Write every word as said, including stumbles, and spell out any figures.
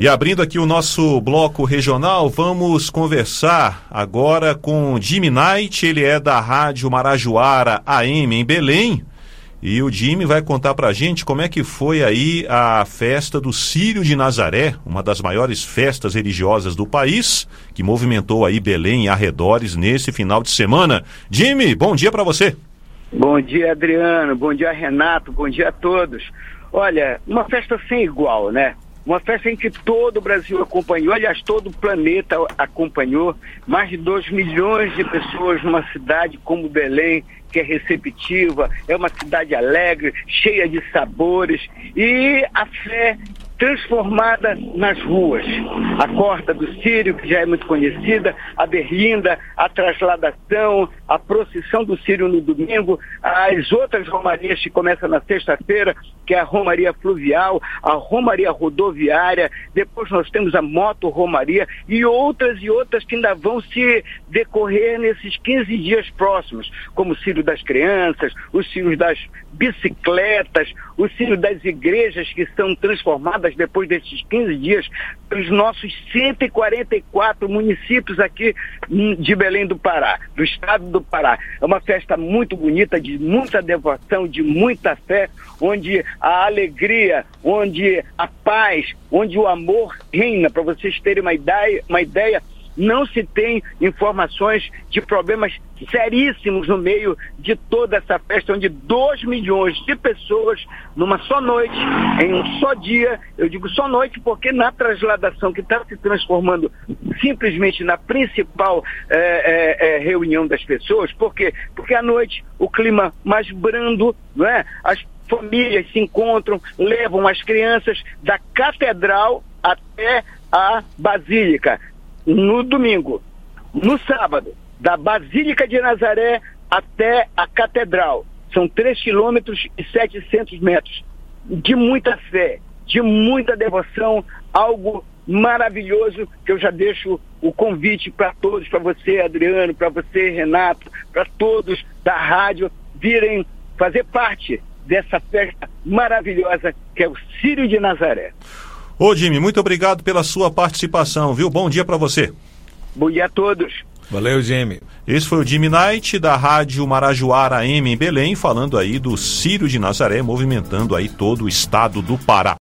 E abrindo aqui o nosso bloco regional, vamos conversar agora com Jimmy Knight. Ele é da Rádio Marajoara A M em Belém. E o Jimmy vai contar pra gente como é que foi aí a festa do Círio de Nazaré, uma das maiores festas religiosas do país, que movimentou aí Belém e arredores nesse final de semana. Jimmy, bom dia pra você. Bom dia, Adriano, bom dia, Renato, bom dia a todos. Olha, uma festa sem igual, né? Uma festa em que todo o Brasil acompanhou, aliás, todo o planeta acompanhou, mais de dois milhões de pessoas numa cidade como Belém, que é receptiva, é uma cidade alegre, cheia de sabores, e a fé transformada nas ruas. A Corda do Círio, que já é muito conhecida, a berlinda, a trasladação, a procissão do Círio no domingo, as outras romarias que começam na sexta-feira, que é a Romaria Fluvial, a Romaria Rodoviária, depois nós temos a Moto Romaria e outras e outras que ainda vão se decorrer nesses quinze dias próximos, como o Círio das Crianças, os Círios das bicicletas, o Círio das igrejas que são transformadas depois desses quinze dias pelos nossos cento e quarenta e quatro municípios aqui de Belém do Pará, do estado do Pará. É uma festa muito bonita, de muita devoção, de muita fé, onde a alegria, onde a paz, onde o amor reina. Para vocês terem uma ideia, uma ideia, não se tem informações de problemas seríssimos no meio de toda essa festa, onde dois milhões de pessoas, numa só noite, em um só dia, eu digo só noite porque na trasladação que está se transformando simplesmente na principal é, é, é, reunião das pessoas, por quê? Porque à noite o clima mais brando, não é? As famílias se encontram, levam as crianças da catedral até a basílica. No domingo, no sábado, da Basílica de Nazaré até a Catedral. São três quilômetros e setecentos metros. De muita fé, de muita devoção, algo maravilhoso que eu já deixo o convite para todos, para você, Adriano, para você, Renato, para todos da rádio, virem fazer parte dessa festa maravilhosa que é o Círio de Nazaré. Ô Jimmy, muito obrigado pela sua participação, viu? Bom dia para você. Bom dia a todos. Valeu, Jimmy. Esse foi o Jimmy Knight da Rádio Marajoara A M em Belém, falando aí do Círio de Nazaré, movimentando aí todo o estado do Pará.